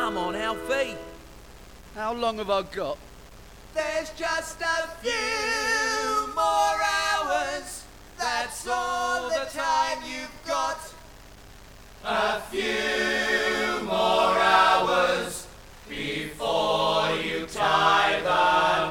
Come on, Alfie. How long have I got? There's just a few more hours. That's all the time you've got. A few more hours before you tie the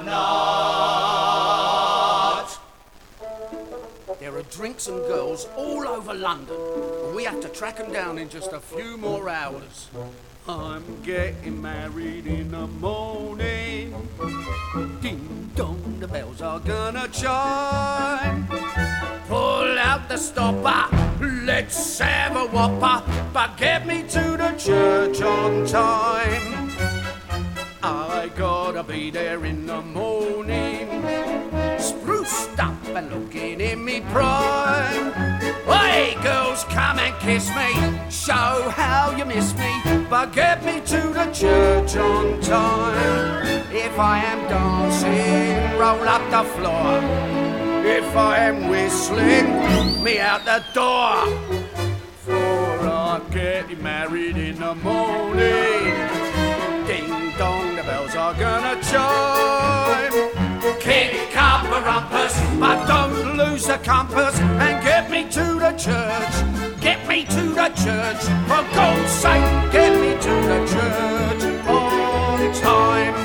knot. There are drinks and girls all over London, and we have to track them down in just a few more hours. I'm getting married in the morning. Ding dong, the bells are gonna chime. Pull out the stopper, let's have a whopper, but get me to the church on time. I gotta be there in the morning, spruced up and looking in me prime. Hey girls, come and kiss me, show how you miss me, but get me to the church on time. If I am dancing, roll up the floor. If I am whistling, me out the door. For I'm getting married in the morning. Ding dong, the bells are gonna chime. Kick up the rumpus, but don't lose the compass, and get me to the church. Get me to the church, for God's sake, get me to the church on time.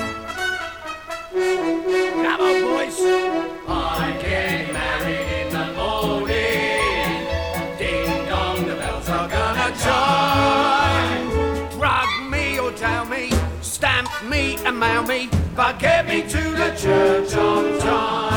Come on, boys. I'm getting married in the morning. Ding dong, the bells are gonna chime. Drug me or tell me, stamp me and mail me, but get me to the church on time.